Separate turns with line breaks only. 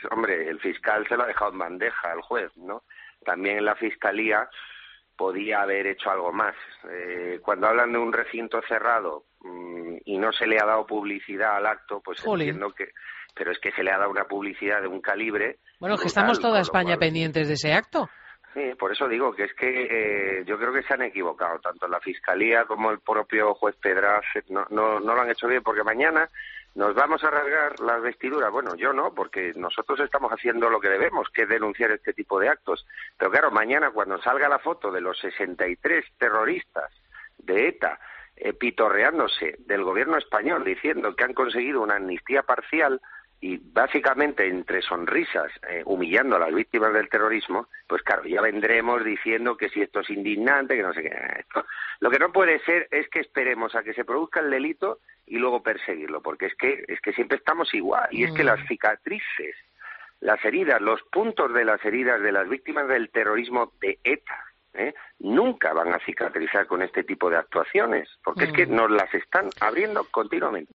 hombre, el fiscal se lo ha dejado en bandeja al juez, ¿no? También la Fiscalía podía haber hecho algo más. Cuando hablan de un recinto cerrado y no se le ha dado publicidad al acto, pues entiendo que... Pero es que se le ha dado una publicidad de un calibre...
Bueno,
brutal,
que estamos toda España
cual...
pendientes de ese acto.
Sí, por eso digo que es que yo creo que se han equivocado, tanto la Fiscalía como el propio juez Pedraz no lo han hecho bien, porque mañana nos vamos a rasgar las vestiduras. Bueno, yo no, porque nosotros estamos haciendo lo que debemos, que es denunciar este tipo de actos. Pero claro, mañana cuando salga la foto de los 63 terroristas de ETA pitorreándose del gobierno español diciendo que han conseguido una amnistía parcial, y básicamente entre sonrisas humillando a las víctimas del terrorismo, pues claro, ya vendremos diciendo que si esto es indignante, que no sé qué. Lo que no puede ser es que esperemos a que se produzca el delito y luego perseguirlo, porque es que siempre estamos igual, y es que las cicatrices, las heridas, los puntos de las heridas de las víctimas del terrorismo de ETA, nunca van a cicatrizar con este tipo de actuaciones, porque es que nos las están abriendo continuamente.